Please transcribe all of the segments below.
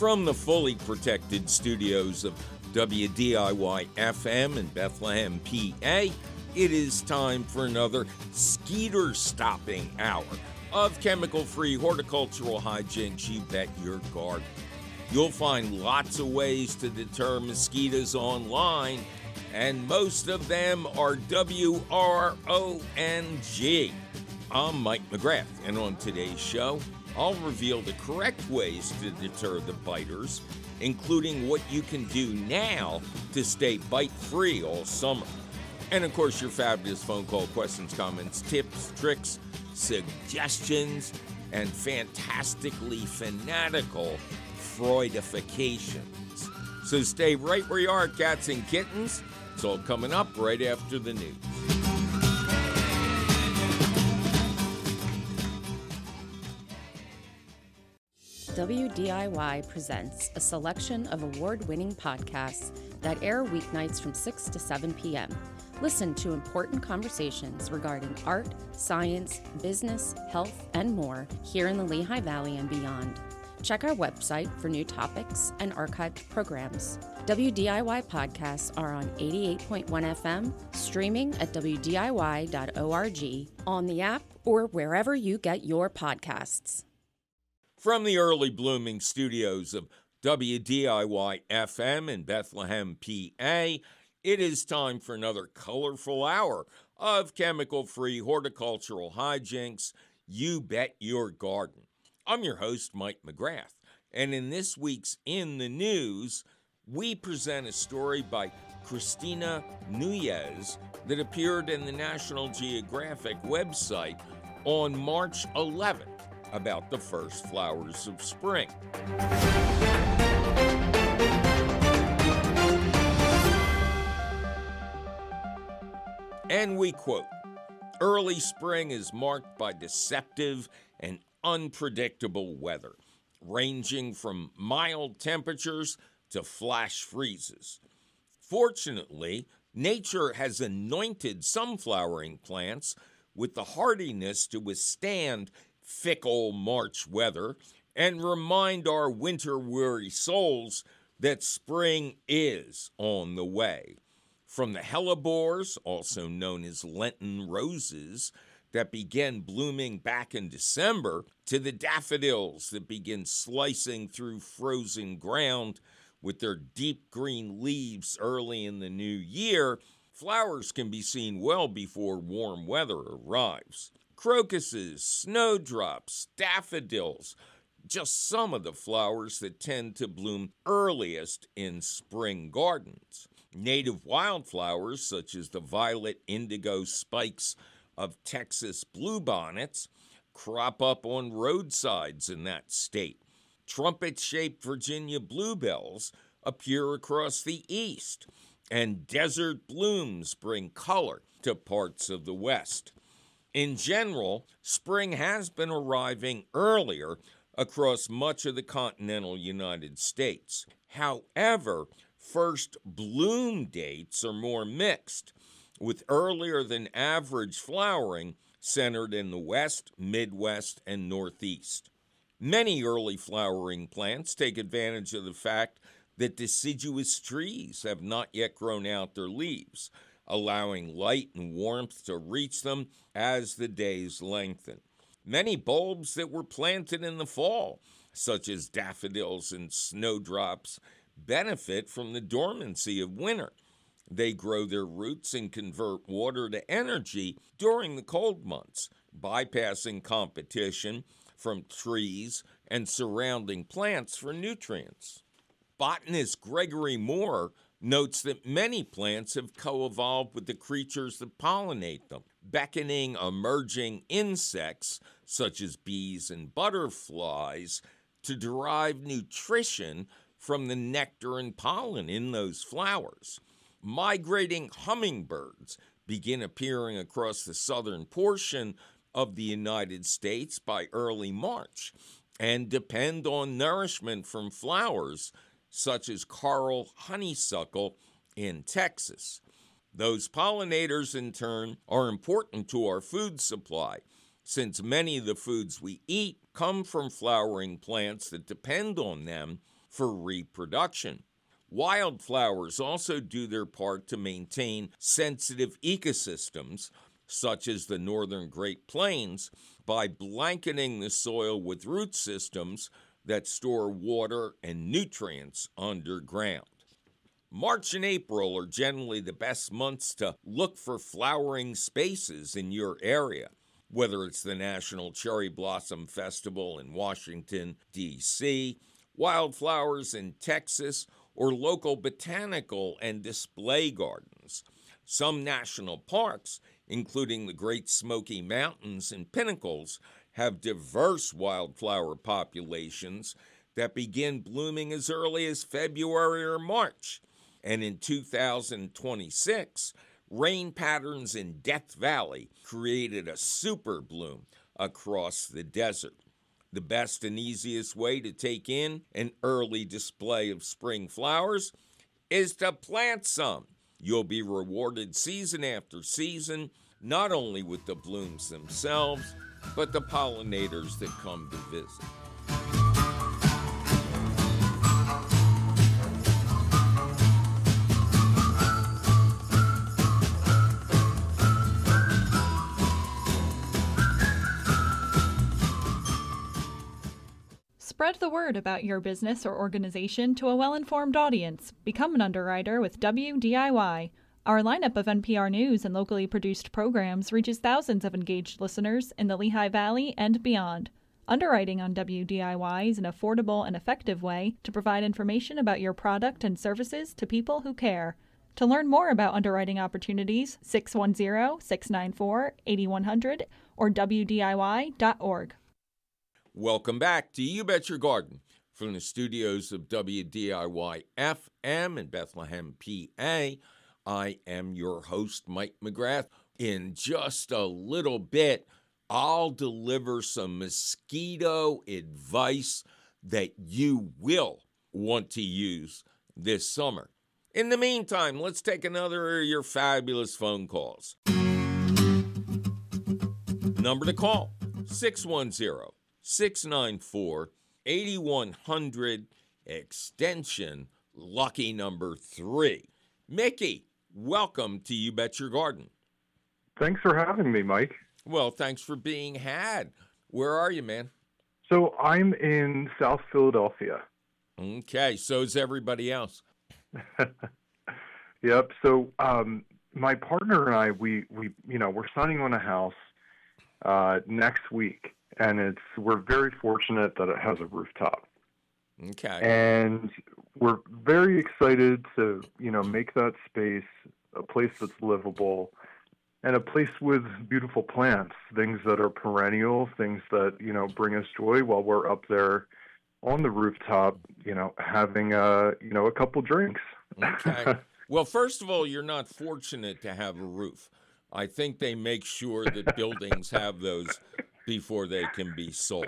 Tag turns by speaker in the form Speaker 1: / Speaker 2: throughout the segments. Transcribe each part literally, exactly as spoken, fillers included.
Speaker 1: From the fully protected studios of W D I Y F M in Bethlehem, P A, it is time for another skeeter stopping hour of chemical-free horticultural hijinks you bet your garden. You'll find lots of ways to deter mosquitoes online, and most of them are W R O N G. I'm Mike McGrath, and on today's show, I'll reveal the correct ways to deter the biters, including what you can do now to stay bite-free all summer. And of course, your fabulous phone call questions, comments, tips, tricks, suggestions, and fantastically fanatical Freudifications. So stay right where you are, cats and kittens. It's all coming up right after the news.
Speaker 2: W D I Y presents a selection of award-winning podcasts that air weeknights from six to seven p.m. Listen to important conversations regarding art, science, business, health, and more here in the Lehigh Valley and beyond. Check our website for new topics and archived programs. W D I Y podcasts are on eighty-eight point one F M, streaming at w d i y dot org, on the app, or wherever you get your podcasts.
Speaker 1: From the early blooming studios of W D I Y F M in Bethlehem, P A, it is time for another colorful hour of chemical-free horticultural hijinks. You bet your garden. I'm your host, Mike McGrath, and in this week's In the News, we present a story by Christina Nunez that appeared in the National Geographic website on March eleventh about the first flowers of spring. And we quote, "Early spring is marked by deceptive and unpredictable weather, ranging from mild temperatures to flash freezes. Fortunately, nature has anointed some flowering plants with the hardiness to withstand fickle March weather and remind our winter-weary souls that spring is on the way. From the hellebores, also known as Lenten roses, that began blooming back in December, to the daffodils that begin slicing through frozen ground with their deep green leaves early in the new year, flowers can be seen well before warm weather arrives. Crocuses, snowdrops, daffodils, just some of the flowers that tend to bloom earliest in spring gardens. Native wildflowers, such as the violet indigo spikes of Texas bluebonnets, crop up on roadsides in that state. Trumpet-shaped Virginia bluebells appear across the east, and desert blooms bring color to parts of the west. In general, spring has been arriving earlier across much of the continental United States. However, first bloom dates are more mixed, with earlier than average flowering centered in the west, midwest, and northeast. Many early flowering plants take advantage of the fact that deciduous trees have not yet grown out their leaves, allowing light and warmth to reach them as the days lengthen. Many bulbs that were planted in the fall, such as daffodils and snowdrops, benefit from the dormancy of winter. They grow their roots and convert water to energy during the cold months, bypassing competition from trees and surrounding plants for nutrients. Botanist Gregory Moore notes that many plants have co-evolved with the creatures that pollinate them, beckoning emerging insects, such as bees and butterflies, to derive nutrition from the nectar and pollen in those flowers. Migrating hummingbirds begin appearing across the southern portion of the United States by early March and depend on nourishment from flowers such as coral honeysuckle in Texas. Those pollinators, in turn, are important to our food supply, since many of the foods we eat come from flowering plants that depend on them for reproduction. Wildflowers also do their part to maintain sensitive ecosystems, such as the northern Great Plains, by blanketing the soil with root systems that store water and nutrients underground. March and April are generally the best months to look for flowering spaces in your area, whether it's the National Cherry Blossom Festival in Washington, D C, wildflowers in Texas, or local botanical and display gardens. Some national parks, including the Great Smoky Mountains and Pinnacles, have diverse wildflower populations that begin blooming as early as February or March. And in two thousand twenty-six, rain patterns in Death Valley created a super bloom across the desert. The best and easiest way to take in an early display of spring flowers is to plant some. You'll be rewarded season after season, not only with the blooms themselves, but the pollinators that come to visit.
Speaker 3: Spread the word about your business or organization to a well-informed audience. Become an underwriter with W D I Y. Our lineup of N P R News and locally produced programs reaches thousands of engaged listeners in the Lehigh Valley and beyond. Underwriting on W D I Y is an affordable and effective way to provide information about your product and services to people who care. To learn more about underwriting opportunities, six one zero, six nine four, eight one zero zero or W D I Y dot org.
Speaker 1: Welcome back to You Bet Your Garden from the studios of W D I Y F M in Bethlehem, P A. I am your host, Mike McGrath. In just a little bit, I'll deliver some mosquito advice that you will want to use this summer. In the meantime, let's take another of your fabulous phone calls. Number to call, six one zero, six nine four, eight one zero zero, extension lucky number three. Mickey, welcome to You Bet Your Garden.
Speaker 4: Thanks for having me, Mike.
Speaker 1: Well, thanks for being had. Where are you, man?
Speaker 4: So I'm in South Philadelphia.
Speaker 1: Okay, so is everybody else.
Speaker 4: Yep. So um, my partner and I, we, we, you know, we're signing on a house uh, next week, and it's we're very fortunate that it has a rooftop.
Speaker 1: Okay.
Speaker 4: And we're very excited to, you know, make that space a place that's livable and a place with beautiful plants, things that are perennial, things that, you know, bring us joy while we're up there on the rooftop, you know, having a, you know, a couple drinks.
Speaker 1: Okay. Well, first of all, you're not fortunate to have a roof. I think they make sure that buildings have those before they can be sold.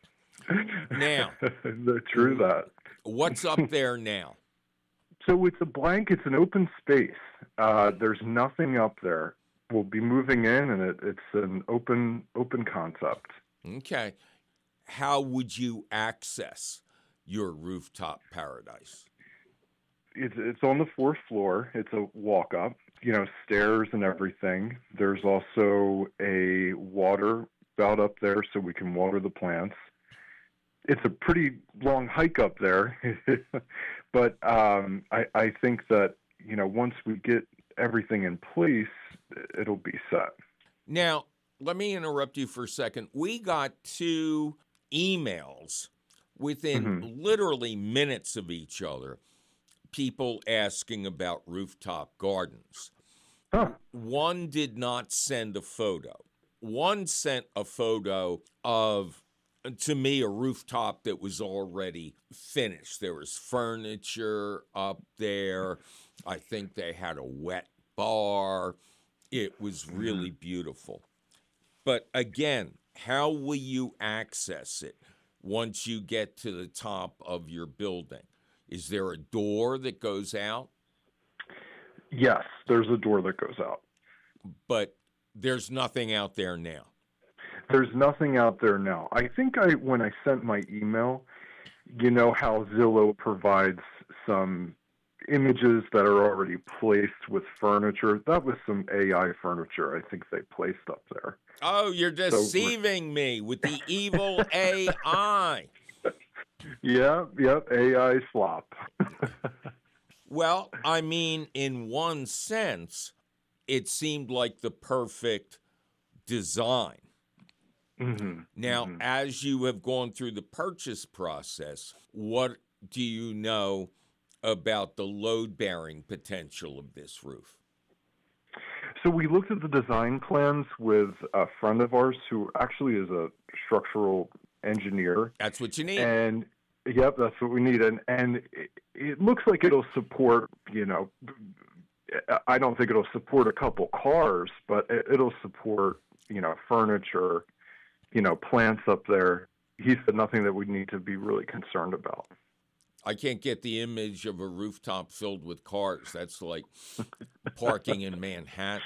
Speaker 1: Now,
Speaker 4: true that.
Speaker 1: What's up there now?
Speaker 4: So it's a blank, it's an open space. Uh, there's nothing up there. We'll be moving in, and it, it's an open open concept.
Speaker 1: Okay. How would you access your rooftop paradise?
Speaker 4: It's, it's on the fourth floor. It's a walk-up, you know, stairs and everything. There's also a water spout up there so we can water the plants. It's a pretty long hike up there, but um, I, I think that, you know, once we get everything in place, it'll be set.
Speaker 1: Now, let me interrupt you for a second. We got two emails within mm-hmm. literally minutes of each other, people asking about rooftop gardens.
Speaker 4: Huh.
Speaker 1: One did not send a photo. One sent a photo of, to me, a rooftop that was already finished. There was furniture up there. I think they had a wet bar. It was really beautiful. But again, how will you access it once you get to the top of your building? Is there a door that goes out?
Speaker 4: Yes, there's a door that goes out.
Speaker 1: But there's nothing out there now.
Speaker 4: There's nothing out there now. I think I, when I sent my email, you know how Zillow provides some images that are already placed with furniture? That was some A I furniture I think they placed up there.
Speaker 1: Oh, you're deceiving so, me with the evil A I.
Speaker 4: Yeah, yep, A I slop.
Speaker 1: Well, I mean, in one sense, it seemed like the perfect design.
Speaker 4: Mm-hmm.
Speaker 1: Now,
Speaker 4: mm-hmm.
Speaker 1: as you have gone through the purchase process, what do you know about the load-bearing potential of this roof?
Speaker 4: So we looked at the design plans with a friend of ours who actually is a structural engineer.
Speaker 1: That's what you need.
Speaker 4: And, yep, that's what we need. And, and it, it looks like it'll support, you know, I don't think it'll support a couple cars, but it, it'll support, you know, furniture, you know, plants up there. He said nothing that we need to be really concerned about.
Speaker 1: I can't get the image of a rooftop filled with cars. That's like parking in Manhattan.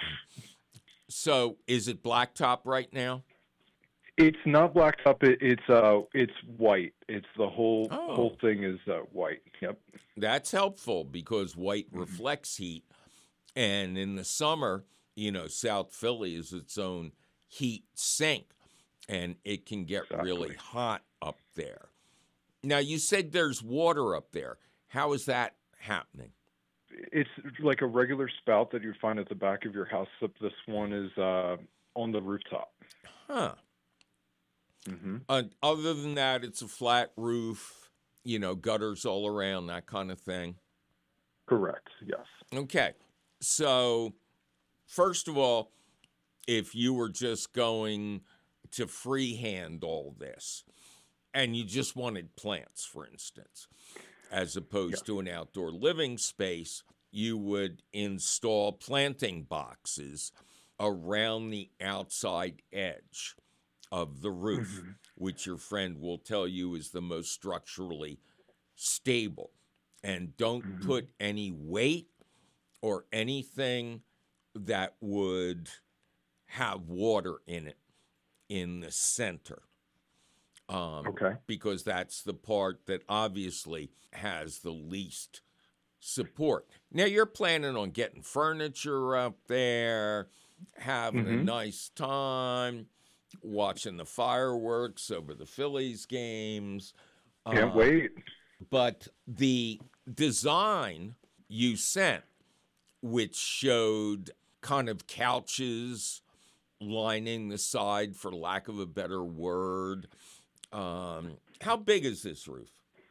Speaker 1: So is it blacktop right now?
Speaker 4: It's not blacktop. It, it's uh, it's white. It's the whole
Speaker 1: oh.
Speaker 4: whole thing is uh, white. Yep.
Speaker 1: That's helpful because white mm-hmm. reflects heat. And in the summer, you know, South Philly is its own heat sink, and it can get exactly. really hot up there. Now, you said there's water up there. How is that happening?
Speaker 4: It's like a regular spout that you find at the back of your house, except this one is uh, on the rooftop.
Speaker 1: Huh.
Speaker 4: Mm-hmm.
Speaker 1: Uh, other than that, it's a flat roof, you know, gutters all around, that kind of thing?
Speaker 4: Correct, yes.
Speaker 1: Okay. So, first of all, if you were just going to freehand all this, and you just wanted plants, for instance, as opposed yeah. to an outdoor living space, you would install planting boxes around the outside edge of the roof, mm-hmm. which your friend will tell you is the most structurally stable. And don't mm-hmm. put any weight or anything that would have water in it in the center. Um,
Speaker 4: okay.
Speaker 1: Because that's the part that obviously has the least support. Now, you're planning on getting furniture up there, having mm-hmm. a nice time, watching the fireworks over the Phillies games.
Speaker 4: Can't uh, wait.
Speaker 1: But the design you sent, which showed kind of couches lining the side, for lack of a better word, Um, how big is this roof?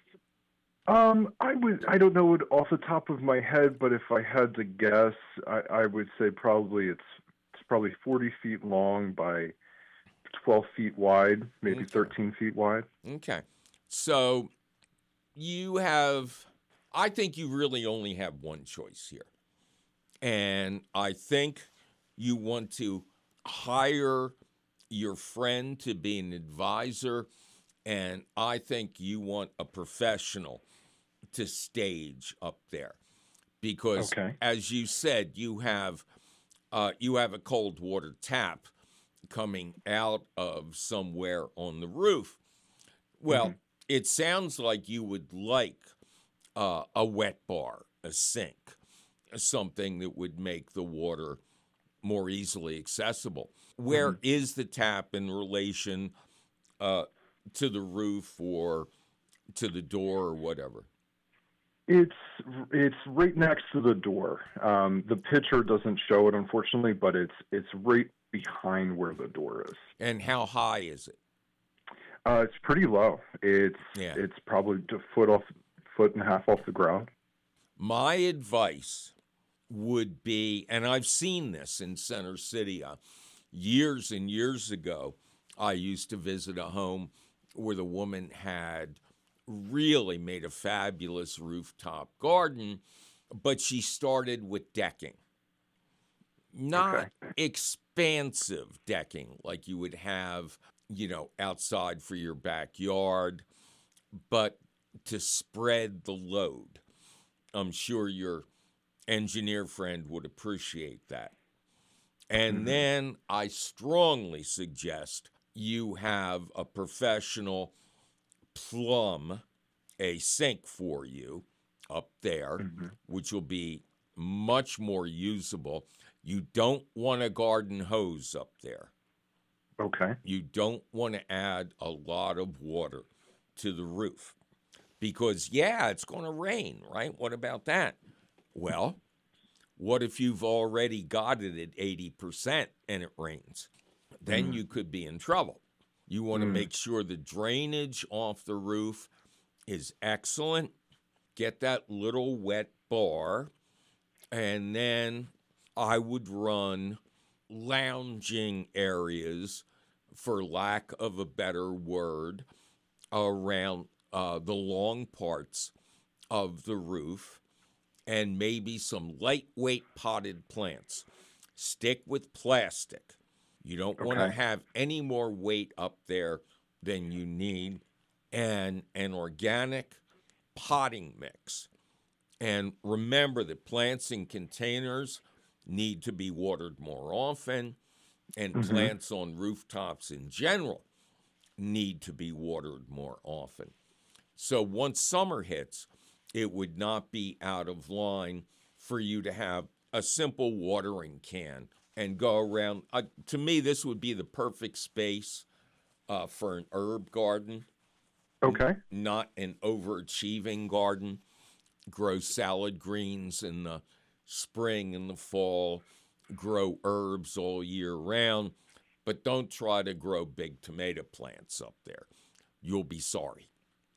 Speaker 4: Um, I would, I don't know it off the top of my head, but if I had to guess, I, I would say probably it's it's probably forty feet long by twelve feet wide, maybe okay. thirteen feet wide.
Speaker 1: Okay. So you have, I think you really only have one choice here. And I think you want to hire your friend to be an advisor, and I think you want a professional to stage up there because,
Speaker 4: okay.
Speaker 1: as you said, you have uh, you have a cold water tap coming out of somewhere on the roof. Well, mm-hmm. it sounds like you would like uh, a wet bar, a sink, something that would make the water more easily accessible. Where mm-hmm. is the tap in relation uh, to the roof or to the door or whatever?
Speaker 4: It's it's right next to the door. Um, the picture doesn't show it, unfortunately, but it's it's right behind where the door is.
Speaker 1: And how high is it?
Speaker 4: Uh, it's pretty low. It's
Speaker 1: yeah.
Speaker 4: it's probably a foot off, foot and a half off the ground.
Speaker 1: My advice would be, and I've seen this in Center City. Uh, years and years ago, I used to visit a home where the woman had really made a fabulous rooftop garden, but she started with decking. Not
Speaker 4: okay.
Speaker 1: expansive decking like you would have, you know, outside for your backyard, but to spread the load. I'm sure your engineer friend would appreciate that. And mm-hmm. then I strongly suggest you have a professional plumb a sink for you up there, mm-hmm. which will be much more usable. You don't want a garden hose up there.
Speaker 4: Okay.
Speaker 1: You don't want to add a lot of water to the roof because, yeah, it's going to rain, right? What about that? Well, what if you've already got it at eighty percent and it rains? Then mm. you could be in trouble. You want to mm. make sure the drainage off the roof is excellent. Get that little wet bar, and then I would run lounging areas, for lack of a better word, around uh, the long parts of the roof, and maybe some lightweight potted plants. Stick with plastic. You don't okay. want to have any more weight up there than you need. And an organic potting mix. And remember that plants in containers need to be watered more often, and mm-hmm. plants on rooftops in general need to be watered more often. So once summer hits, it would not be out of line for you to have a simple watering can and go around. Uh, to me, this would be the perfect space uh, for an herb garden.
Speaker 4: Okay.
Speaker 1: N- not an overachieving garden. Grow salad greens in the spring and the fall. Grow herbs all year round. But don't try to grow big tomato plants up there. You'll be sorry.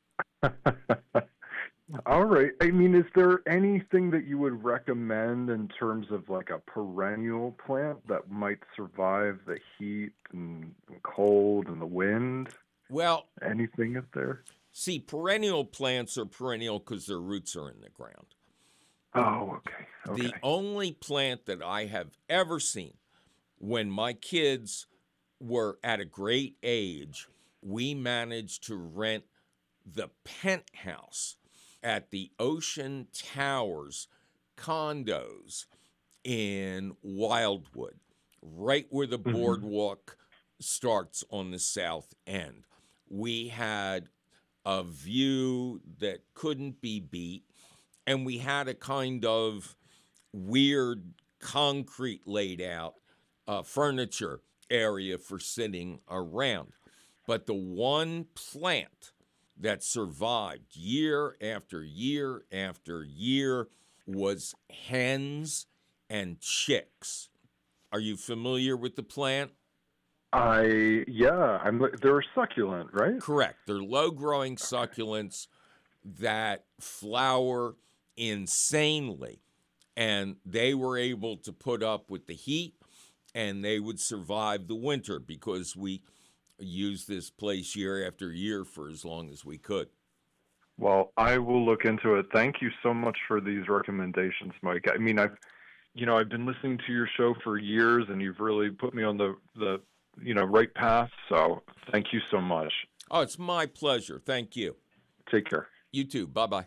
Speaker 4: All right. I mean, is there anything that you would recommend in terms of like a perennial plant that might survive the heat and cold and the wind?
Speaker 1: Well,
Speaker 4: anything up there?
Speaker 1: See, perennial plants are perennial because their roots are in the ground.
Speaker 4: Oh, okay. okay.
Speaker 1: The only plant that I have ever seen when my kids were at a great age, we managed to rent the penthouse at the Ocean Towers condos in Wildwood, right where the mm-hmm. boardwalk starts on the south end. We had a view that couldn't be beat, and we had a kind of weird concrete laid out uh, furniture area for sitting around. But the one plant that survived year after year after year was hens and chicks. Are you familiar with the plant?
Speaker 4: I, yeah, I'm. They're succulent, right?
Speaker 1: Correct. They're low-growing succulents that flower insanely, and they were able to put up with the heat, and they would survive the winter because we used this place year after year for as long as we could.
Speaker 4: Well, I will look into it. Thank you so much for these recommendations, Mike. I mean, I've, you know, I've been listening to your show for years, and you've really put me on the, the you know, right path. So thank you so much.
Speaker 1: Oh, it's my pleasure. Thank you.
Speaker 4: Take care.
Speaker 1: You too. Bye-bye.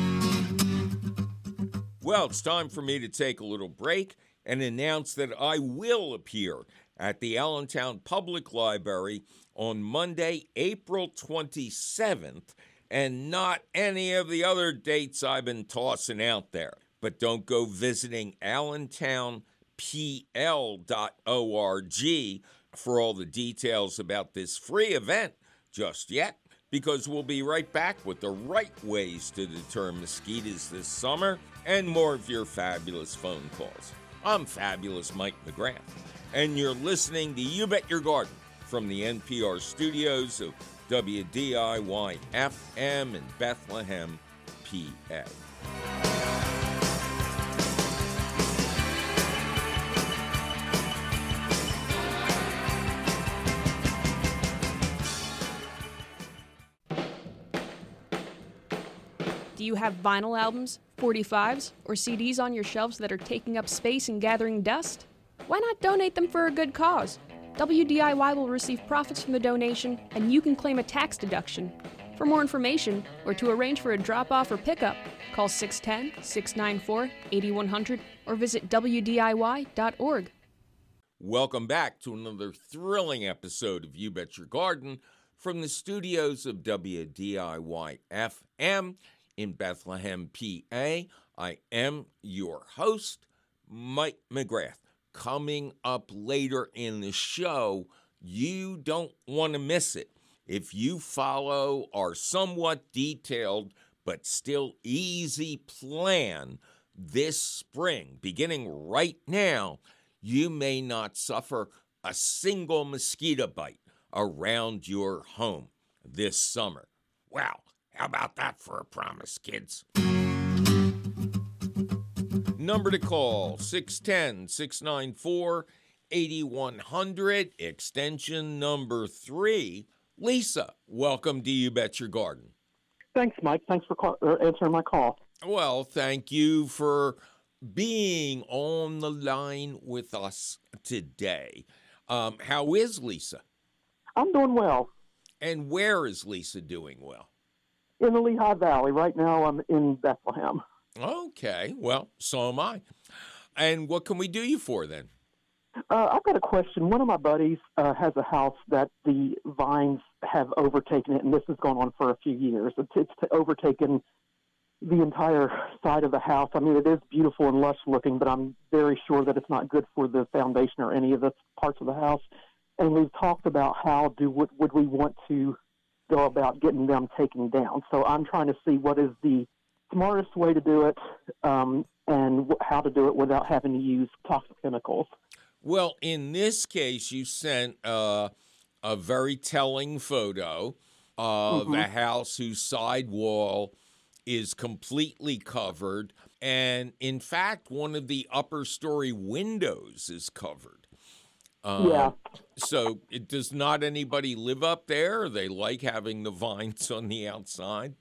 Speaker 1: Well, it's time for me to take a little break and announce that I will appear at the Allentown Public Library on Monday, April twenty-seventh, and not any of the other dates I've been tossing out there. But don't go visiting allentown p l dot org for all the details about this free event just yet, because we'll be right back with the right ways to deter mosquitoes this summer and more of your fabulous phone calls. I'm Fabulous Mike McGrath, and you're listening to You Bet Your Garden from the N P R studios of W D I Y F M in Bethlehem, P A.
Speaker 5: Do you have vinyl albums, forty-fives, or C Ds on your shelves that are taking up space and gathering dust? Why not donate them for a good cause? W D I Y will receive profits from the donation, and you can claim a tax deduction. For more information, or to arrange for a drop-off or pickup, call six one zero, six nine four, eight one zero zero or visit W D I Y dot org.
Speaker 1: Welcome back to another thrilling episode of You Bet Your Garden From the studios of W D I Y F M in Bethlehem, P A, I am your host, Mike McGrath. Coming up later in the show, you don't want to miss it. If you follow our somewhat detailed but still easy plan this spring, beginning right now, you may not suffer a single mosquito bite around your home this summer. Wow, how about that for a promise, kids? Number to call, six one zero, six nine four, eight one zero zero, extension number three. Lisa, welcome to You Bet Your Garden.
Speaker 6: Thanks, Mike. Thanks for call, uh, answering my call.
Speaker 1: Well, thank you for being on the line with us today. Um, how is Lisa?
Speaker 6: I'm doing well.
Speaker 1: And where is Lisa doing well?
Speaker 6: In the Lehigh Valley. Right now I'm in Bethlehem.
Speaker 1: Okay, well, so am I. And what can we do you for then?
Speaker 6: Uh, I've got a question. One of my buddies uh, has a house that the vines have overtaken it, and this has gone on for a few years. It's, it's overtaken the entire side of the house. I mean, it is beautiful and lush looking, but I'm very sure that it's not good for the foundation or any of the parts of the house. And we've talked about how do would, would we want to go about getting them taken down. So I'm trying to see what is the smartest way to do it um, and w- how to do it without having to use toxic chemicals.
Speaker 1: Well, in this case, you sent uh, a very telling photo of
Speaker 6: Mm-hmm.
Speaker 1: a house whose side wall is completely covered. And in fact, one of the upper story windows is covered. Um,
Speaker 6: Yeah.
Speaker 1: So it, does not anybody live up there? Or they like having the vines on the outside?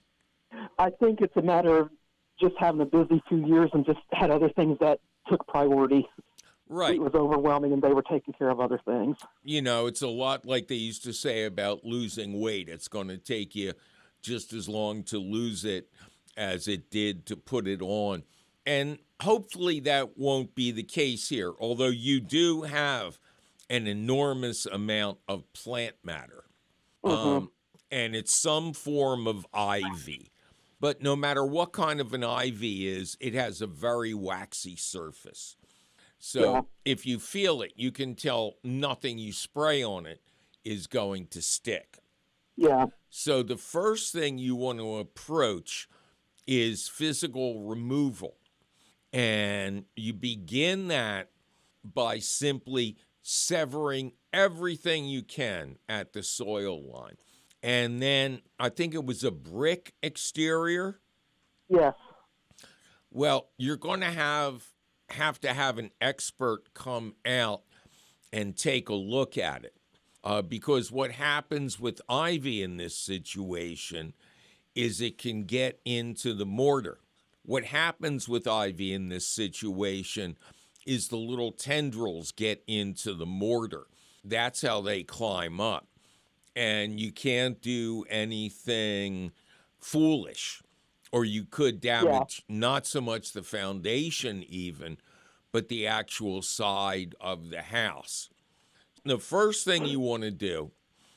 Speaker 6: I think it's a matter of just having a busy few years and just had other things that took priority.
Speaker 1: Right.
Speaker 6: It was overwhelming and they were taking care of other things.
Speaker 1: You know, it's a lot like they used to say about losing weight. It's going to take you just as long to lose it as it did to put it on. And hopefully that won't be the case here, although you do have an enormous amount of plant matter.
Speaker 6: Mm-hmm.
Speaker 1: Um, and it's some form of ivy. But no matter what kind of an ivy is, it has a very waxy surface. So
Speaker 6: Yeah.
Speaker 1: if you feel it, you can tell nothing you spray on it is going to stick.
Speaker 6: Yeah.
Speaker 1: So the first thing you want to approach is physical removal. And you begin that by simply severing everything you can at the soil line. And then I think it was a brick exterior.
Speaker 6: Yes.
Speaker 1: Well, you're going to have have to have an expert come out and take a look at it. Uh, because what happens with ivy in this situation is it can get into the mortar. What happens with ivy in this situation is the little tendrils get into the mortar. That's how they climb up. And you can't do anything foolish, or you could damage yeah. not so much the foundation even, but the actual side of the house. The first thing you want to do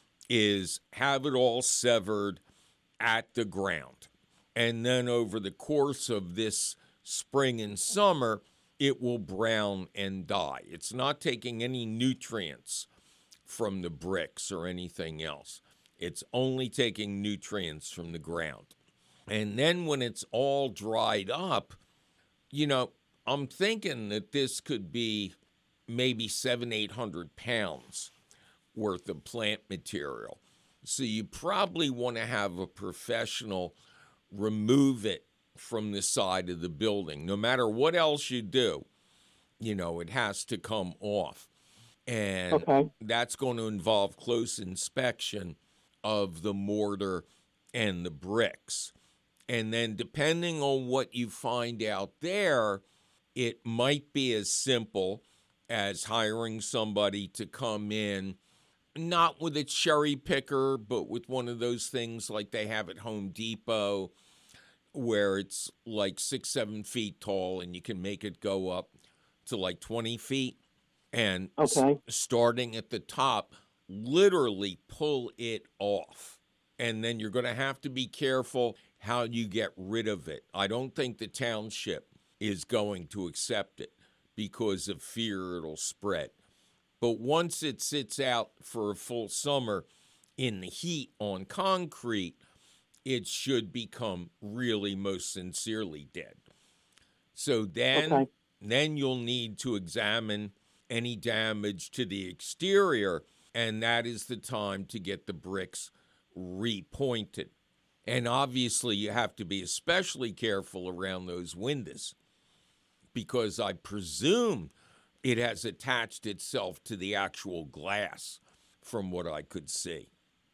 Speaker 1: is have it all severed at the ground. And then over the course of this spring and summer, it will brown and die. It's not taking any nutrients from the bricks or anything else. It's only taking nutrients from the ground. And then when it's all dried up, you know, I'm thinking that this could be maybe seven, eight hundred pounds worth of plant material. So you probably want to have a professional remove it from the side of the building. No matter what else you do, you know, it has to come off. And
Speaker 6: okay.
Speaker 1: that's going to involve close inspection of the mortar and the bricks. And then depending on what you find out there, it might be as simple as hiring somebody to come in, not with a cherry picker, but with one of those things like they have at Home Depot, where it's like six, seven feet tall and you can make it go up to like twenty feet. And
Speaker 6: okay.
Speaker 1: s- starting at the top, literally pull it off. And then you're going to have to be careful how you get rid of it. I don't think the township is going to accept it because of fear it'll spread. But once it sits out for a full summer in the heat on concrete, it should become really most sincerely dead. So then, okay. then you'll need to examine any damage to the exterior, and that is the time to get the bricks repointed. And obviously, you have to be especially careful around those windows because I presume it has attached itself to the actual glass from what I could see.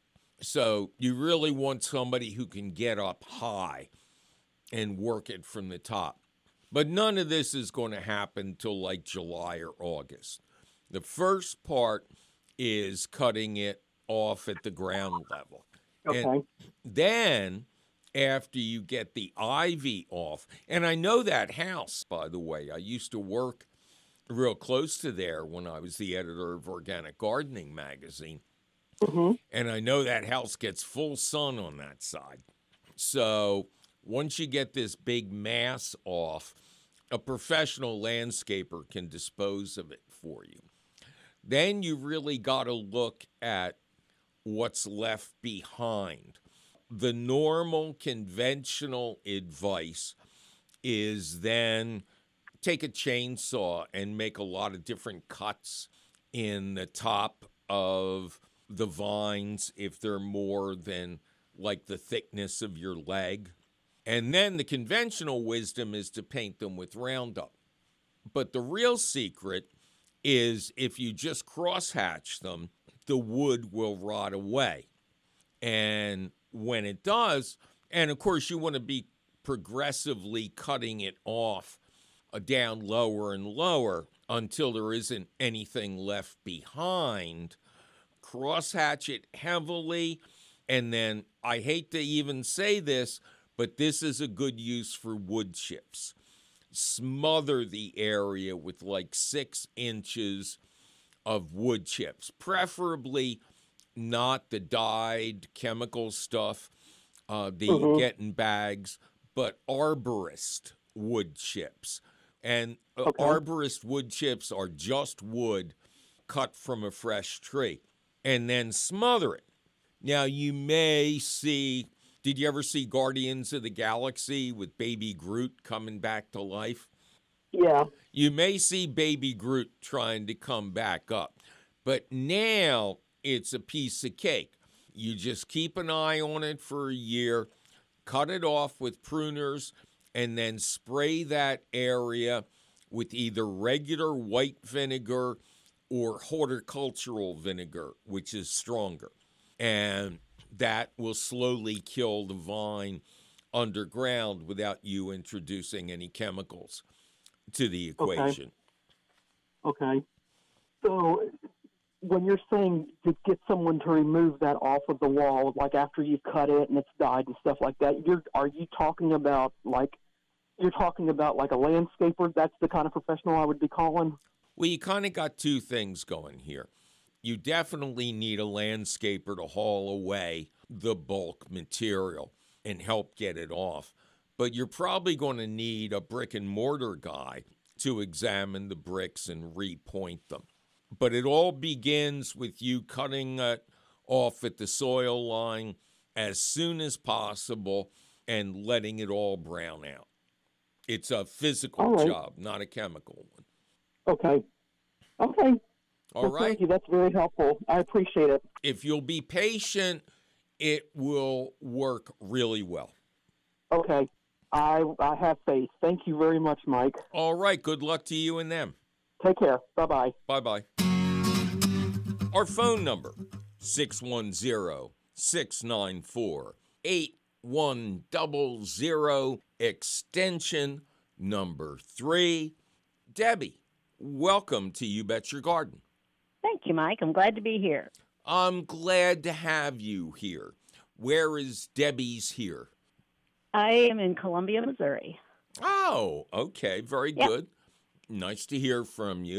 Speaker 1: So you really want somebody who can get up high and work it from the top. But none of this is going to happen till like July or August. The first part is cutting it off at the ground level.
Speaker 6: Okay.
Speaker 1: And then after you get the ivy off, and I know that house, by the way, I used to work real close to there when I was the editor of Organic Gardening magazine.
Speaker 6: Mm-hmm.
Speaker 1: And I know that house gets full sun on that side. So once you get this big mass off, a professional landscaper can dispose of it for you. Then you really got to look at what's left behind. The normal conventional advice is then take a chainsaw and make a lot of different cuts in the top of the vines if they're more than like the thickness of your leg. And then the conventional wisdom is to paint them with Roundup. But the real secret is if you just crosshatch them, the wood will rot away. And when it does, and of course you want to be progressively cutting it off uh, down lower and lower until there isn't anything left behind, crosshatch it heavily, and then I hate to even say this, but this is a good use for wood chips. Smother the area with like six inches of wood chips, preferably not the dyed chemical stuff uh, that mm-hmm. you get in bags, but arborist wood chips. And uh, okay. arborist wood chips are just wood cut from a fresh tree. And then smother it. Now, you may see, did you ever see Guardians of the Galaxy with Baby Groot coming back to life?
Speaker 6: Yeah.
Speaker 1: You may see Baby Groot trying to come back up. But now it's a piece of cake. You just keep an eye on it for a year, cut it off with pruners, and then spray that area with either regular white vinegar or horticultural vinegar, which is stronger. And that will slowly kill the vine underground without you introducing any chemicals to the equation.
Speaker 6: Okay. okay. So when you're saying to get someone to remove that off of the wall, like after you've cut it and it's dyed and stuff like that, you're are you talking about like you're talking about like a landscaper? That's the kind of professional I would be calling?
Speaker 1: Well, you kind of got two things going here. You definitely need a landscaper to haul away the bulk material and help get it off. But you're probably going to need a brick and mortar guy to examine the bricks and repoint them. But it all begins with you cutting it off at the soil line as soon as possible and letting it all brown out. It's a physical right. job, not a chemical one.
Speaker 6: Okay. Okay.
Speaker 1: All
Speaker 6: well,
Speaker 1: right.
Speaker 6: Thank you. That's very helpful. I appreciate it.
Speaker 1: If you'll be patient, it will work really well.
Speaker 6: Okay. I I have faith. Thank you very much, Mike.
Speaker 1: All right. Good luck to you and them.
Speaker 6: Take care. Bye-bye.
Speaker 1: Bye-bye. Our phone number, six one zero, six nine four, eight one zero zero, extension number three. Debbie, welcome to You Bet Your Garden.
Speaker 7: Thank you, Mike. I'm glad to be here.
Speaker 1: I'm glad to have you here. Where is Debbie's here?
Speaker 7: I am in Columbia, Missouri.
Speaker 1: Oh, okay. Very
Speaker 7: yep.
Speaker 1: good. Nice to hear from you.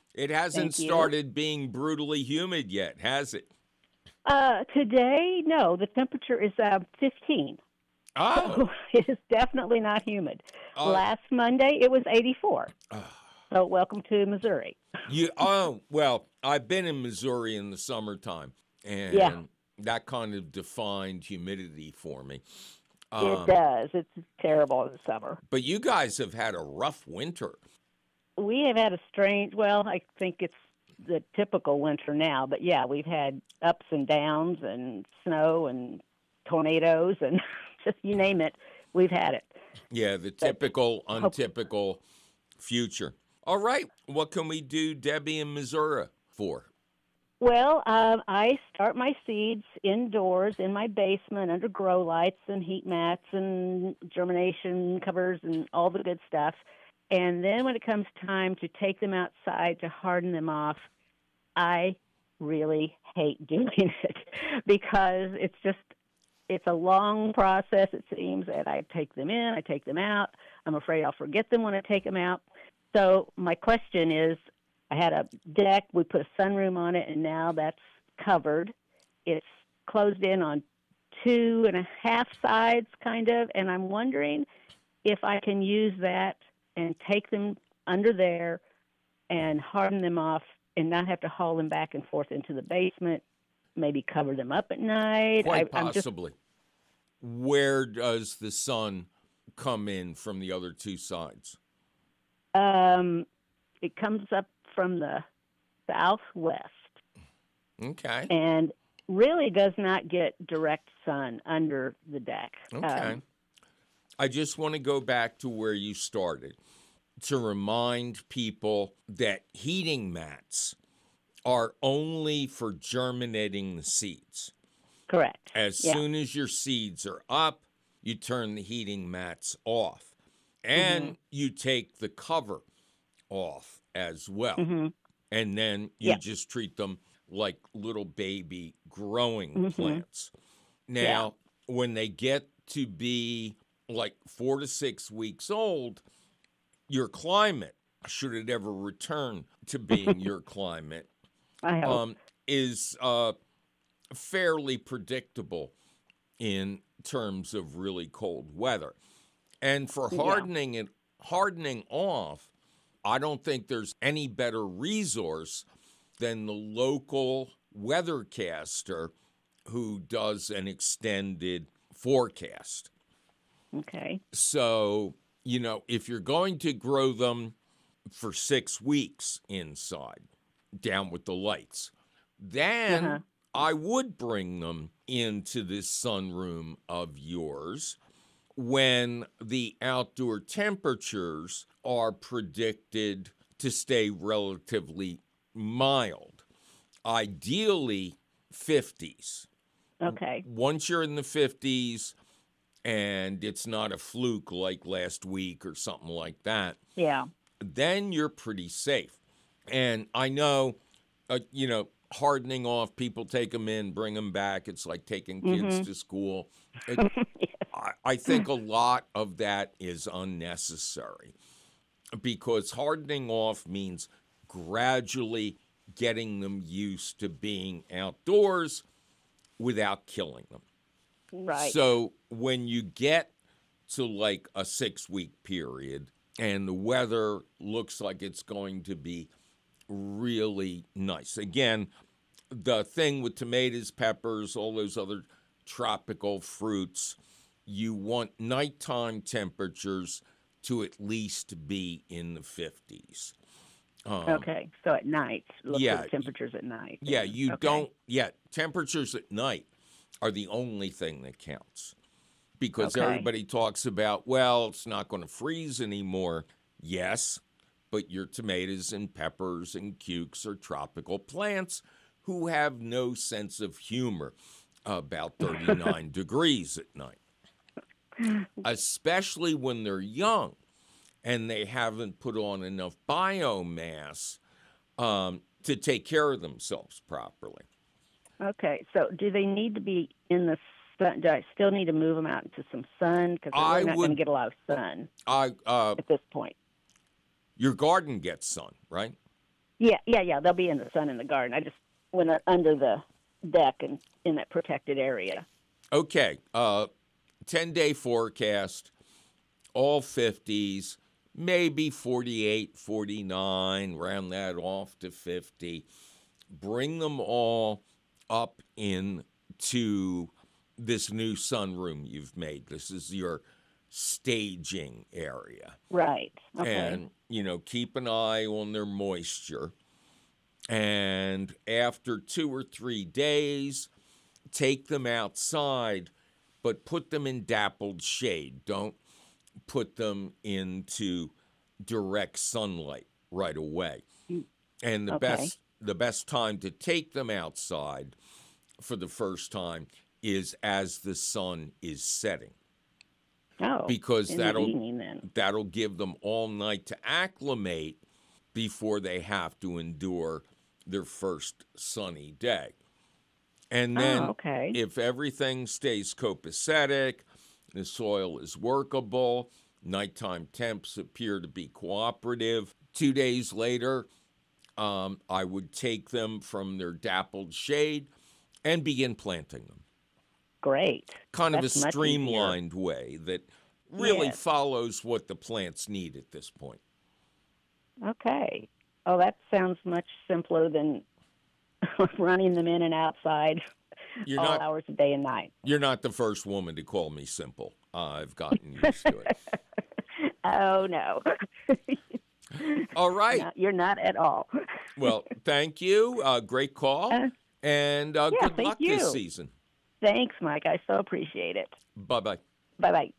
Speaker 1: It hasn't
Speaker 7: Thank you.
Speaker 1: started being brutally humid yet, has it?
Speaker 7: Uh, today, no, the temperature is uh, fifteen.
Speaker 1: Oh.
Speaker 7: So it is definitely not humid.
Speaker 1: Uh,
Speaker 7: Last Monday, it was eighty-four.
Speaker 1: uh,
Speaker 7: So welcome to Missouri.
Speaker 1: you oh well, I've been in Missouri in the summertime, and
Speaker 7: Yeah.
Speaker 1: that kind of defined humidity for me.
Speaker 7: it
Speaker 1: Um,
Speaker 7: does. It's terrible in the summer.
Speaker 1: but you guys have had a rough winter.
Speaker 7: We have had a strange, well, I think it's the typical winter now, but yeah, we've had ups and downs and snow and tornadoes and just you name it, we've had it.
Speaker 1: Yeah, the typical, untypical future. All right, what can we do, Debbie in Missouri, for?
Speaker 7: Well, um, I start my seeds indoors in my basement under grow lights and heat mats and germination covers and all the good stuff. And then when it comes time to take them outside to harden them off, I really hate doing it because it's just, it's a long process, it seems, and I take them in, I take them out. I'm afraid I'll forget them when I take them out. So my question is, I had a deck, we put a sunroom on it, and now that's covered. It's closed in on two and a half sides, kind of, and I'm wondering if I can use that and take them under there and harden them off and not have to haul them back and forth into the basement, maybe cover them up at night.
Speaker 1: Quite
Speaker 7: I, I'm just,
Speaker 1: possibly. Where does the sun come in from the other two sides?
Speaker 7: um, it comes up from the southwest
Speaker 1: Okay.
Speaker 7: and really does not get direct sun under the deck.
Speaker 1: Okay.
Speaker 7: Um,
Speaker 1: I just want to go back to where you started to remind people that heating mats are only for germinating the seeds.
Speaker 7: correct.
Speaker 1: As
Speaker 7: Yeah.
Speaker 1: soon as your seeds are up, you turn the heating mats off and
Speaker 7: Mm-hmm.
Speaker 1: you take the cover off as well.
Speaker 7: hmm
Speaker 1: And then you
Speaker 7: Yeah.
Speaker 1: just treat them like little baby growing
Speaker 7: Mhm.
Speaker 1: plants. Now, when they get to be like four to six weeks old, your climate, should it ever return to being your climate,
Speaker 7: I hope.
Speaker 1: um, is uh, fairly predictable in terms of really cold weather. And for
Speaker 7: Yeah.
Speaker 1: hardening it, hardening off, I don't think there's any better resource than the local weathercaster who does an extended forecast.
Speaker 7: Okay.
Speaker 1: So, you know, if you're going to grow them for six weeks inside, down with the lights, then
Speaker 7: Uh-huh.
Speaker 1: I would bring them into this sunroom of yours when the outdoor temperatures are predicted to stay relatively mild, ideally fifties.
Speaker 7: Okay.
Speaker 1: Once you're in the fifties and it's not a fluke like last week or something like that,
Speaker 7: Yeah.
Speaker 1: then you're pretty safe. And I know, uh, you know, hardening off, people take them in, bring them back. It's like taking kids
Speaker 7: Mhm.
Speaker 1: to school. It, I, I think a lot of that is unnecessary because hardening off means gradually getting them used to being outdoors without killing them.
Speaker 7: Right.
Speaker 1: So when you get to like a six week period and the weather looks like it's going to be really nice. Again, the thing with tomatoes, peppers, all those other tropical fruits, you want nighttime temperatures to at least be in the fifties. Um,
Speaker 7: okay. So at night, look
Speaker 1: yeah,
Speaker 7: for the temperatures at night.
Speaker 1: Yeah,
Speaker 7: then.
Speaker 1: you
Speaker 7: Okay.
Speaker 1: don't, yeah, temperatures at night are the only thing that counts because
Speaker 7: Okay.
Speaker 1: everybody talks about, well, it's not going to freeze anymore. Yes, but your tomatoes and peppers and cukes are tropical plants who have no sense of humor about thirty-nine degrees at night, especially when they're young and they haven't put on enough biomass um, to take care of themselves properly.
Speaker 7: Okay. So do they need to be in the sun? Do I still need to move them out into some sun? Because they're
Speaker 1: I
Speaker 7: really not going
Speaker 1: would-
Speaker 7: to get a lot of sun
Speaker 1: I uh,
Speaker 7: at this point.
Speaker 1: Your garden gets sun, right?
Speaker 7: Yeah, yeah, yeah. They'll be in the sun in the garden. I just went under the deck and in that protected area.
Speaker 1: Okay, uh, ten-day forecast, all fifties, maybe forty-eight, forty-nine, round that off to fifty. Bring them all up into this new sunroom you've made. This is your staging area.
Speaker 7: Right. Okay.
Speaker 1: And, you know, keep an eye on their moisture. And after two or three days, take them outside, but put them in dappled shade. Don't put them into direct sunlight right away. And the
Speaker 7: Okay.
Speaker 1: best the best time to take them outside for the first time is as the sun is setting.
Speaker 7: Oh,
Speaker 1: Because
Speaker 7: in
Speaker 1: that'll
Speaker 7: the evening then.
Speaker 1: that'll give them all night to acclimate before they have to endure their first sunny day. And then
Speaker 7: Oh, okay.
Speaker 1: if everything stays copacetic, the soil is workable, nighttime temps appear to be cooperative, two days later, um, I would take them from their dappled shade and begin planting them.
Speaker 7: Great.
Speaker 1: Kind
Speaker 7: That's
Speaker 1: of a
Speaker 7: much easier.
Speaker 1: streamlined way that really
Speaker 7: Yes.
Speaker 1: follows what the plants need at this point.
Speaker 7: Okay. Oh, that sounds much simpler than running them in and outside
Speaker 1: You're
Speaker 7: all
Speaker 1: not
Speaker 7: hours of day and night.
Speaker 1: you're not the first woman to call me simple. Uh, I've gotten used to it.
Speaker 7: Oh, no.
Speaker 1: All right.
Speaker 7: No, you're not at all.
Speaker 1: Well, thank you. Uh, great call.
Speaker 7: Uh,
Speaker 1: And uh,
Speaker 7: yeah,
Speaker 1: good
Speaker 7: thank
Speaker 1: luck
Speaker 7: you.
Speaker 1: this season.
Speaker 7: Thanks, Mike. I so appreciate it.
Speaker 1: Bye-bye.
Speaker 7: Bye-bye.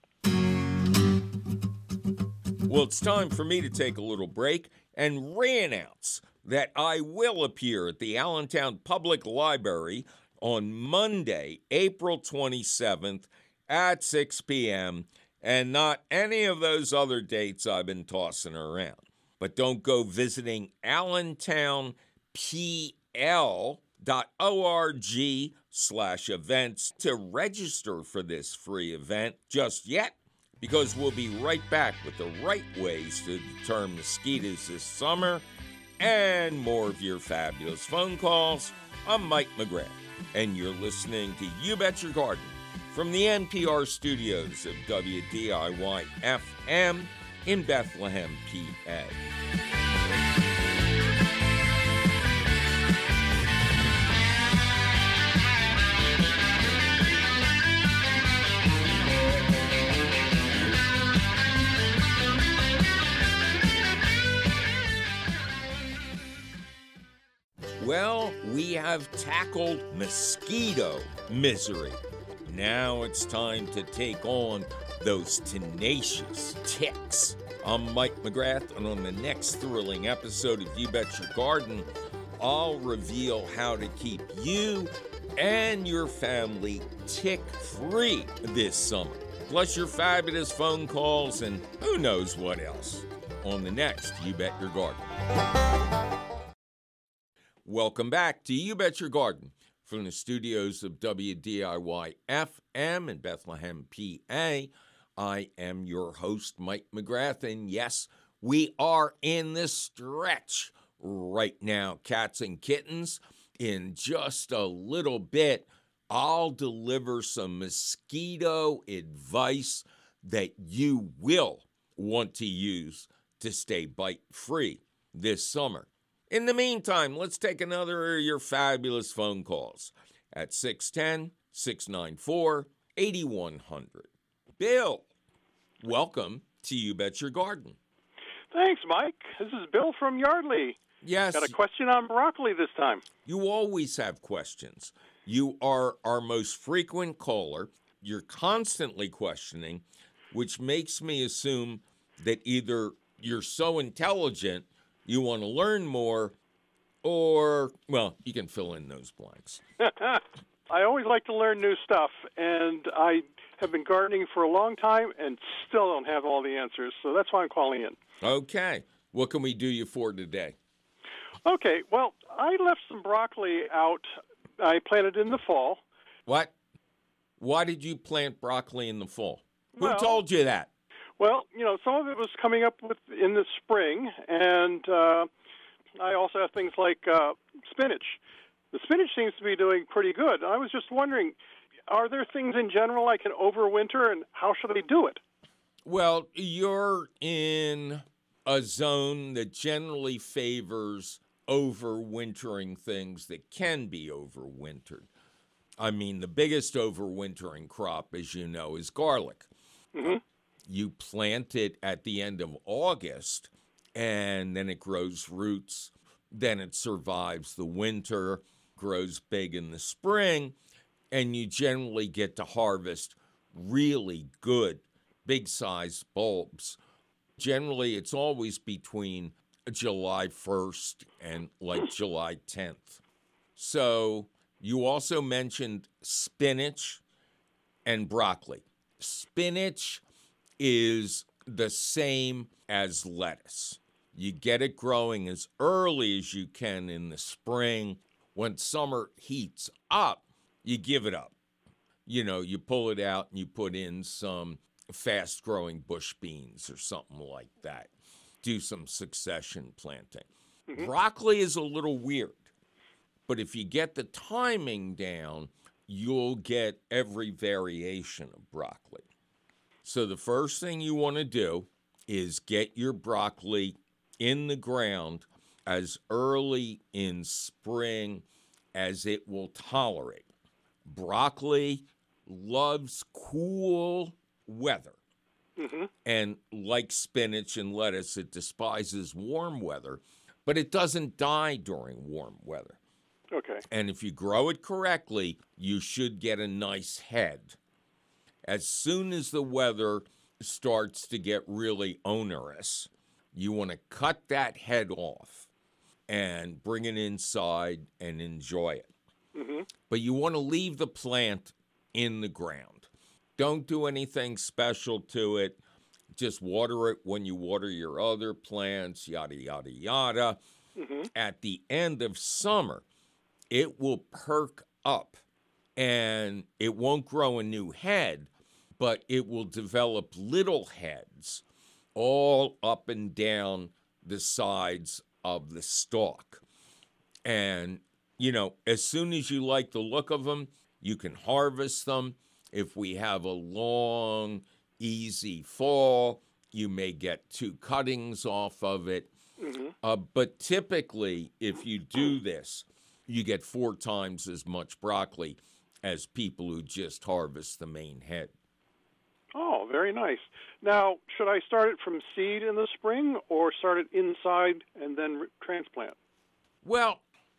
Speaker 1: Well, it's time for me to take a little break and re-announce that I will appear at the Allentown Public Library on Monday, April twenty-seventh at six p.m., and not any of those other dates I've been tossing around. But don't go visiting allentown p l dot org slash events to register for this free event just yet, because we'll be right back with the right ways to deter mosquitoes this summer and more of your fabulous phone calls. I'm Mike McGrath, and you're listening to You Bet Your Garden from the N P R studios of W D I Y F M in Bethlehem, P A. Well, we have tackled mosquito misery. Now it's time to take on those tenacious ticks. I'm Mike McGrath, and on the next thrilling episode of You Bet Your Garden, I'll reveal how to keep you and your family tick-free this summer. Plus your fabulous phone calls and who knows what else on the next You Bet Your Garden. Welcome back to You Bet Your Garden from the studios of W D I Y F M in Bethlehem, P A. I am your host, Mike McGrath, and yes, we are in the stretch right now, cats and kittens. In just a little bit, I'll deliver some mosquito advice that you will want to use to stay bite-free this summer. In the meantime, let's take another of your fabulous phone calls at six one zero, six nine four, eight one zero zero. Bill, welcome to You Bet Your Garden.
Speaker 8: Thanks, Mike. This is Bill from Yardley.
Speaker 1: Yes.
Speaker 8: Got a question on broccoli this time.
Speaker 1: You always have questions. You are our most frequent caller. You're constantly questioning, which makes me assume that either you're so intelligent you want to learn more, or, well, you can fill in those blanks.
Speaker 8: I always like to learn new stuff, and I have been gardening for a long time and still don't have all the answers, so that's why I'm calling in.
Speaker 1: Okay. What can we do you for today?
Speaker 8: Okay, well, I left some broccoli out. I planted in the fall.
Speaker 1: What? Why did you plant broccoli in the fall? Who
Speaker 8: Well-
Speaker 1: told you that?
Speaker 8: Well, you know, some of it was coming up with in the spring, and uh, I also have things like uh, spinach. The spinach seems to be doing pretty good. I was just wondering, are there things in general I can overwinter, and how should I do it?
Speaker 1: Well, you're in a zone that generally favors overwintering things that can be overwintered. I mean, the biggest overwintering crop, as you know, is garlic.
Speaker 8: Mm-hmm.
Speaker 1: You plant it at the end of August, and then it grows roots. Then it survives the winter, grows big in the spring, and you generally get to harvest really good, big-sized bulbs. Generally, it's always between July first and like July tenth. So you also mentioned spinach and broccoli. Spinach is the same as lettuce. You get it growing as early as you can in the spring. When summer heats up, you give it up. You know, you pull it out and you put in some fast-growing bush beans or something like that. Do some succession planting.
Speaker 8: Mm-hmm.
Speaker 1: Broccoli is a little weird, but if you get the timing down, you'll get every variation of broccoli. So the first thing you want to do is get your broccoli in the ground as early in spring as it will tolerate. Broccoli loves cool weather.
Speaker 8: Mm-hmm.
Speaker 1: And like spinach and lettuce, it despises warm weather, but it doesn't die during warm weather.
Speaker 8: Okay.
Speaker 1: And if you grow it correctly, you should get a nice head. As soon as the weather starts to get really onerous, you want to cut that head off and bring it inside and enjoy it.
Speaker 8: Mm-hmm.
Speaker 1: But you want to leave the plant in the ground. Don't do anything special to it. Just water it when you water your other plants, yada, yada, yada.
Speaker 8: Mm-hmm.
Speaker 1: At the end of summer, it will perk up, and it won't grow a new head, but it will develop little heads all up and down the sides of the stalk. And, you know, as soon as you like the look of them, you can harvest them. If we have a long, easy fall, you may get two cuttings off of it.
Speaker 8: Mm-hmm.
Speaker 1: Uh, but typically, if you do this, you get four times as much broccoli as people who just harvest the main head.
Speaker 8: Oh, very nice. Now, should I start it from seed in the spring or start it inside and then re- transplant?
Speaker 1: Well,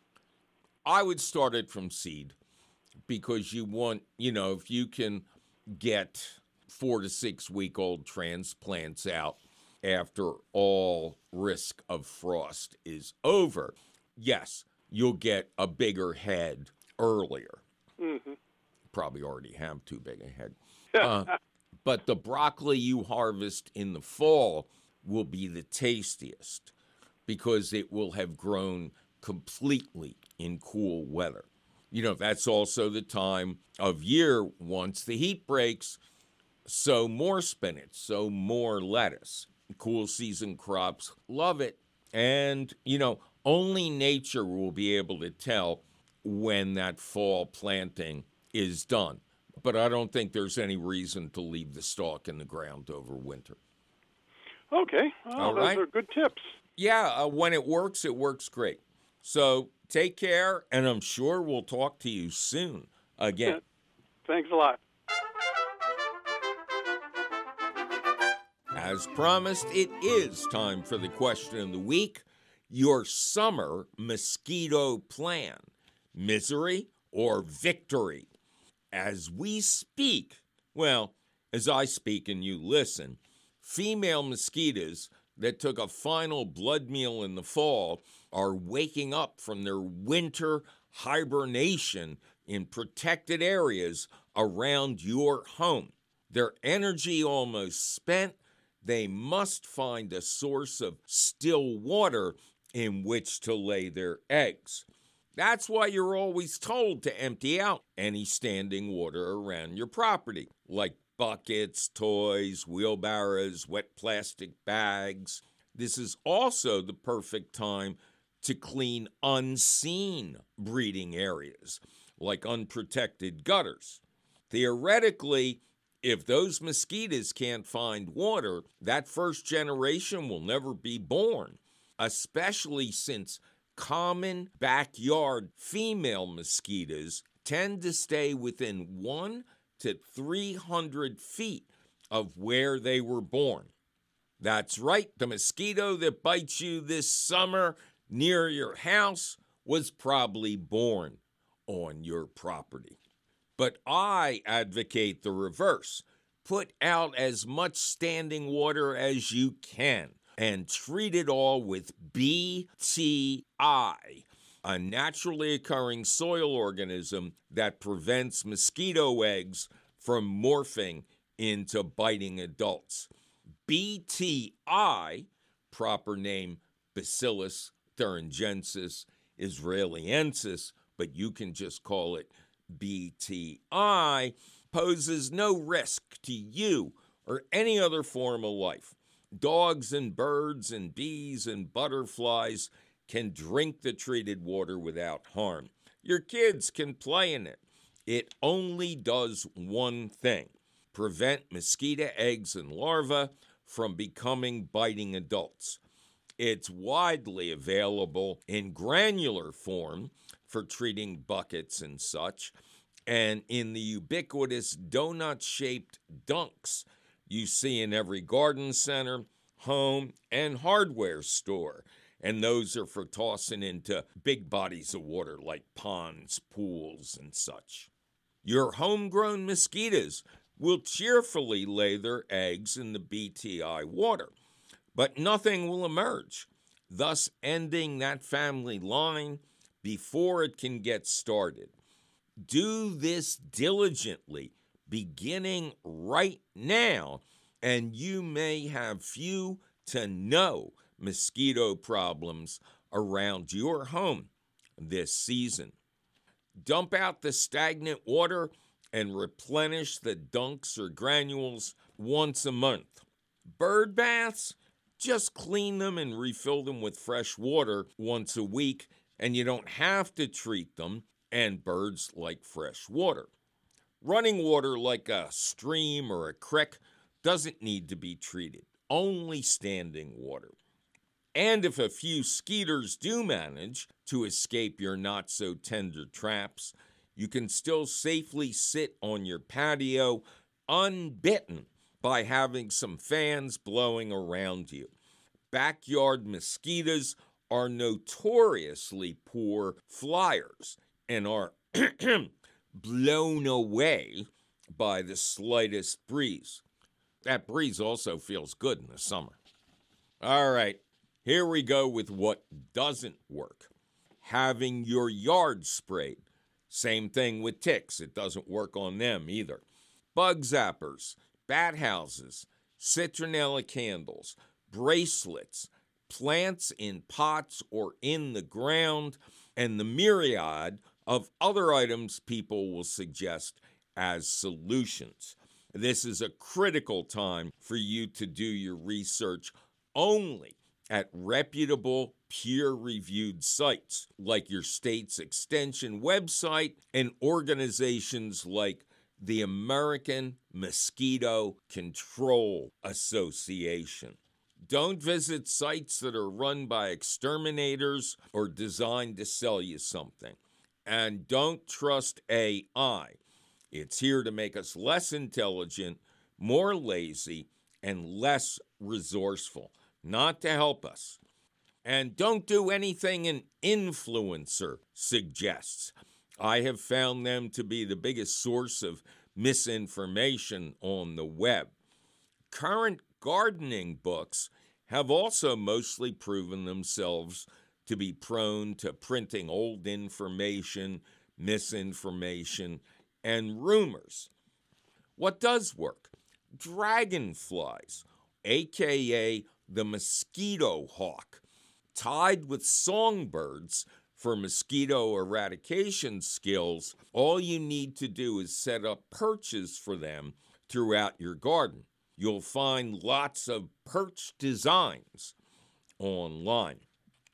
Speaker 1: I would start it from seed because you want, you know, if you can get four to six week old transplants out after all risk of frost is over, yes, you'll get a bigger head earlier.
Speaker 8: Mm-hmm.
Speaker 1: Probably already have too big a head. Uh, but the broccoli you harvest in the fall will be the tastiest because it will have grown completely in cool weather. You know, that's also the time of year, once the heat breaks, sow more spinach, sow more lettuce. Cool season crops love it. And, you know, only nature will be able to tell when that fall planting is done. But I don't think there's any reason to leave the stalk in the ground over winter.
Speaker 8: Okay. Oh,
Speaker 1: All
Speaker 8: those
Speaker 1: right.
Speaker 8: are good tips.
Speaker 1: Yeah, uh, when it works, it works great. So take care, and I'm sure we'll talk to you soon again.
Speaker 8: Thanks a lot.
Speaker 1: As promised, it is time for the question of the week. Your summer mosquito plan, misery or victory? As we speak, well, as I speak and you listen, female mosquitoes that took a final blood meal in the fall are waking up from their winter hibernation in protected areas around your home. Their energy almost spent. They must find a source of still water in which to lay their eggs. That's why you're always told to empty out any standing water around your property, like buckets, toys, wheelbarrows, wet plastic bags. This is also the perfect time to clean unseen breeding areas, like unprotected gutters. Theoretically, if those mosquitoes can't find water, that first generation will never be born, especially since common backyard female mosquitoes tend to stay within one to three hundred feet of where they were born. That's right, the mosquito that bites you this summer near your house was probably born on your property. But I advocate the reverse. Put out as much standing water as you can and treat it all with B T I, a naturally occurring soil organism that prevents mosquito eggs from morphing into biting adults. B T I, proper name Bacillus thuringiensis israeliensis, but you can just call it B T I, poses no risk to you or any other form of life. Dogs and birds and bees and butterflies can drink the treated water without harm. Your kids can play in it. It only does one thing: prevent mosquito eggs and larvae from becoming biting adults. It's widely available in granular form for treating buckets and such, and in the ubiquitous donut-shaped dunks you see in every garden center, home, and hardware store. And those are for tossing into big bodies of water like ponds, pools, and such. Your homegrown mosquitoes will cheerfully lay their eggs in the B T I water, but nothing will emerge, thus ending that family line before it can get started. Do this diligently, beginning right now, and you may have few to no mosquito problems around your home this season. Dump out the stagnant water and replenish the dunks or granules once a month. Bird baths, just clean them and refill them with fresh water once a week, and you don't have to treat them, and birds like fresh water. Running water like a stream or a creek doesn't need to be treated, only standing water. And if a few skeeters do manage to escape your not-so-tender traps, you can still safely sit on your patio unbitten by having some fans blowing around you. Backyard mosquitoes are notoriously poor flyers and are blown away by the slightest breeze. That breeze also feels good in the summer. All right, here we go with what doesn't work. Having your yard sprayed. Same thing with ticks. It doesn't work on them either. Bug zappers, bat houses, citronella candles, bracelets, plants in pots or in the ground, and the myriad of other items people will suggest as solutions. This is a critical time for you to do your research only at reputable, peer-reviewed sites like your state's extension website and organizations like the American Mosquito Control Association. Don't visit sites that are run by exterminators or designed to sell you something. And don't trust A I. It's here to make us less intelligent, more lazy, and less resourceful, not to help us. And don't do anything an influencer suggests. I have found them to be the biggest source of misinformation on the web. Current gardening books have also mostly proven themselves to be prone to printing old information, misinformation, and rumors. What does work? Dragonflies, aka the mosquito hawk, tied with songbirds for mosquito eradication skills. All you need to do is set up perches for them throughout your garden. You'll find lots of perch designs online.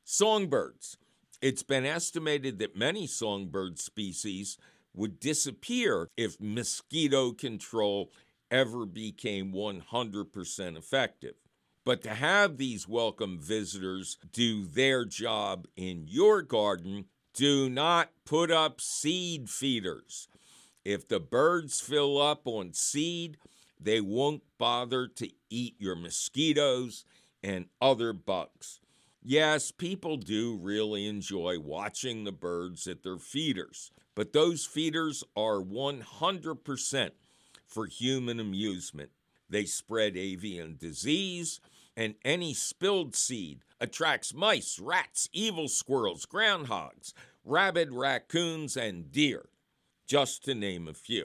Speaker 1: Songbirds. It's been estimated that many songbird species would disappear if mosquito control ever became one hundred percent effective. But to have these welcome visitors do their job in your garden, do not put up seed feeders. If the birds fill up on seed, they won't bother to eat your mosquitoes and other bugs. Yes, people do really enjoy watching the birds at their feeders, but those feeders are one hundred percent for human amusement. They spread avian disease, and any spilled seed attracts mice, rats, evil squirrels, groundhogs, rabid raccoons, and deer, just to name a few.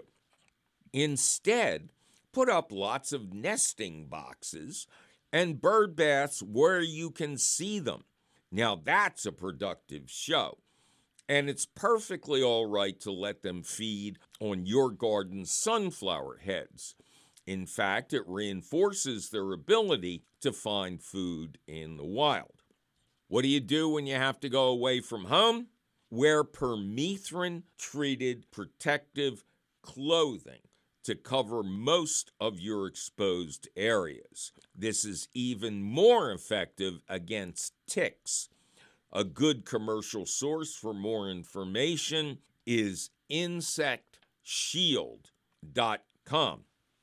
Speaker 1: Instead, put up lots of nesting boxes and bird baths where you can see them. Now that's a productive show. And it's perfectly all right to let them feed on your garden's sunflower heads. In fact, it reinforces their ability to find food in the wild. What do you do when you have to go away from home? Wear permethrin-treated protective clothing to cover most of your exposed areas. This is even more effective against ticks. A good commercial source for more information is insect shield dot com.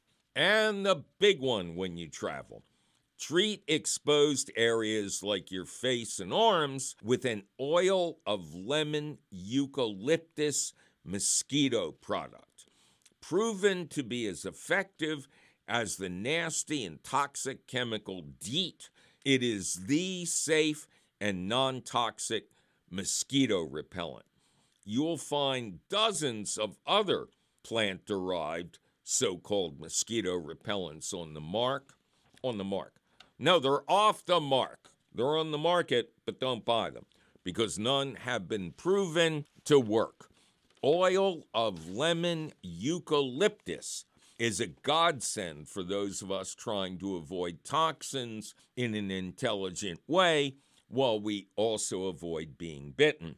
Speaker 1: And the big one when you travel. Treat exposed areas like your face and arms with an oil of lemon eucalyptus mosquito product, proven to be as effective as the nasty and toxic chemical DEET. It is the safe and non-toxic mosquito repellent. You'll find dozens of other plant-derived so-called mosquito repellents on the mark. On the mark. No, they're off the mark. They're on the market, but don't buy them because none have been proven to work. Oil of lemon eucalyptus is a godsend for those of us trying to avoid toxins in an intelligent way while we also avoid being bitten.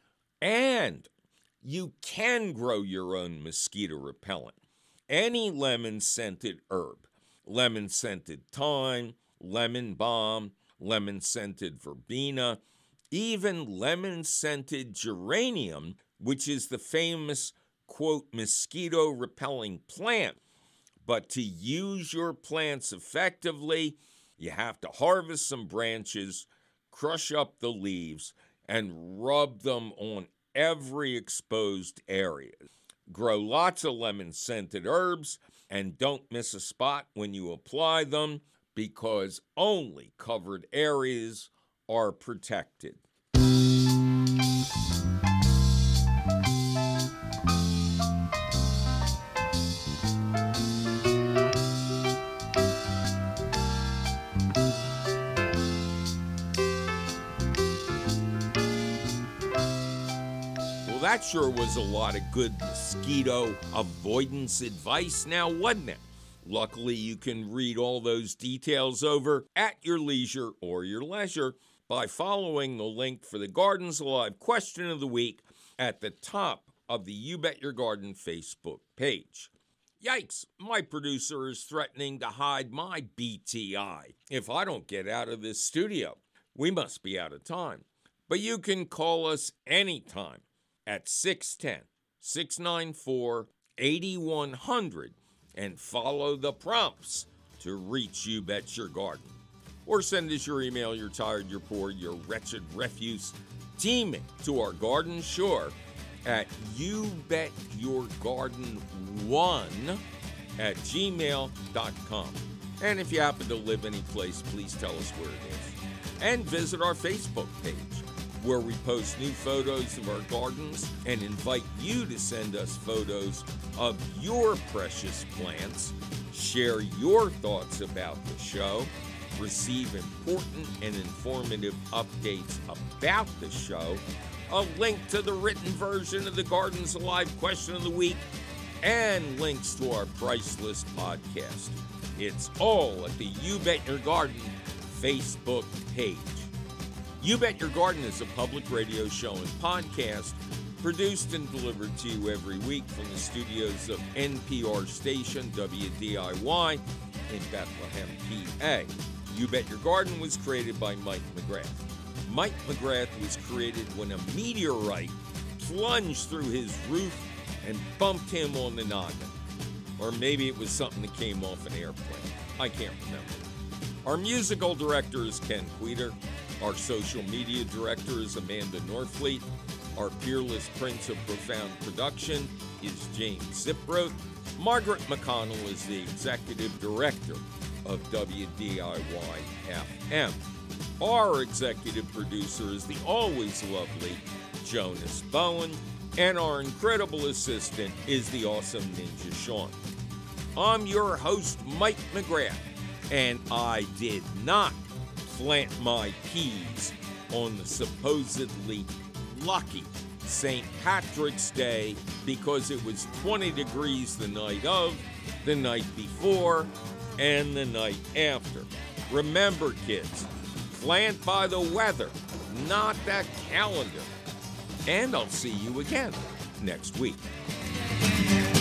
Speaker 1: And you can grow your own mosquito repellent. Any lemon-scented herb, lemon-scented thyme, lemon balm, lemon-scented verbena, even lemon-scented geranium, which is the famous, quote, mosquito-repelling plant. But to use your plants effectively, you have to harvest some branches, crush up the leaves, and rub them on every exposed area. Grow lots of lemon-scented herbs, and don't miss a spot when you apply them, because only covered areas are protected. Well, that sure was a lot of good mosquito avoidance advice now, wasn't it? Luckily, you can read all those details over at your leisure or your leisure by following the link for the Gardens Alive question of the week at the top of the You Bet Your Garden Facebook page. Yikes, my producer is threatening to hide my B T I if I don't get out of this studio. We must be out of time. But you can call us anytime at six one zero, six nine four, eight one zero zero and follow the prompts to reach You Bet Your Garden. Or send us your email, you're tired, you're poor, you're wretched refuse, teaming to our garden shore at you bet your garden one at gmail dot com. And if you happen to live any place, please tell us where it is. And visit our Facebook page, where we post new photos of our gardens and invite you to send us photos of your precious plants, share your thoughts about the show, receive important and informative updates about the show, a link to the written version of the Gardens Alive question of the week, and links to our priceless podcast. It's all at the You Bet Your Garden Facebook page. You Bet Your Garden is a public radio show and podcast produced and delivered to you every week from the studios of N P R station W D I Y in Bethlehem, P A. You Bet Your Garden was created by Mike McGrath. Mike McGrath was created when a meteorite plunged through his roof and bumped him on the noggin. Or maybe it was something that came off an airplane. I can't remember. Our musical director is Ken Queter. Our social media director is Amanda Norfleet. Our peerless prince of profound production is James Ziproth. Margaret McConnell is the executive director of W D I Y F M. Our executive producer is the always lovely Jonas Bowen. And our incredible assistant is the awesome Ninja Sean. I'm your host, Mike McGrath, and I did not plant my peas on the supposedly lucky Saint Patrick's Day because it was twenty degrees the night of, the night before, and the night after. Remember, kids, plant by the weather, not that calendar. And I'll see you again next week.